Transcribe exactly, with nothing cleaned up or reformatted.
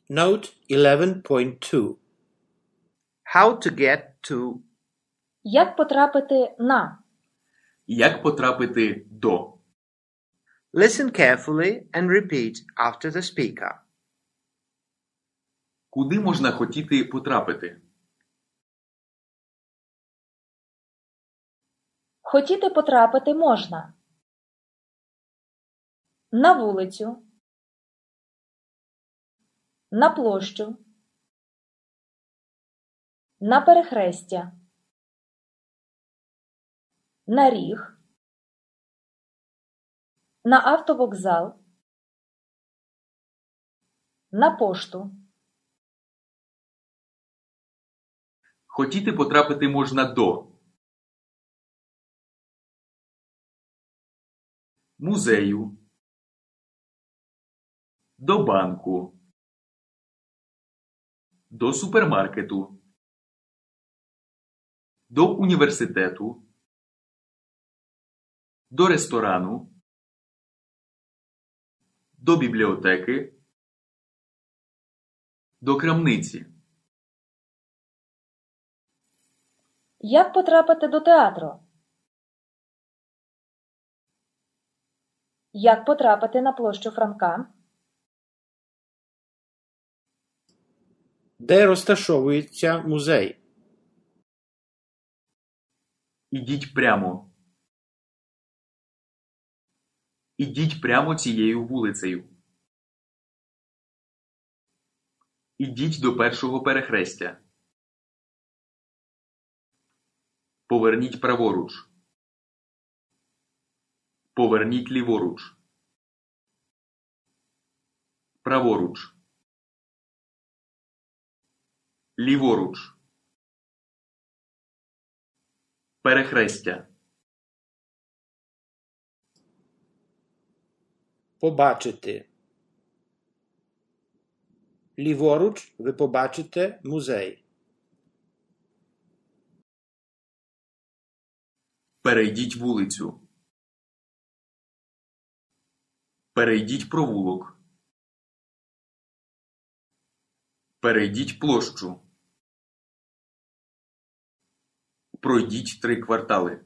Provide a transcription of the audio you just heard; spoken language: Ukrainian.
Note eleven point two. How to get to. Як потрапити на? Як потрапити до? Listen carefully and repeat after the speaker. Куди можна хотіти потрапити? Хотіти потрапити можна. На вулицю. На площу. На перехрестя. На ріг. На автовокзал. На пошту. Хотіти потрапити можна до музею, до банку, до супермаркету, до університету, до ресторану, до бібліотеки, до крамниці. Як потрапити до театру? Як потрапити на площу Франка? Де розташовується музей? Ідіть прямо. Ідіть прямо цією вулицею. Ідіть до першого перехрестя. Поверніть праворуч. Поверніть ліворуч. Праворуч. Ліворуч. Перехрестя. Побачити. Ліворуч ви побачите музей. Перейдіть вулицю. Перейдіть провулок. Перейдіть площу. Пройдіть три квартали.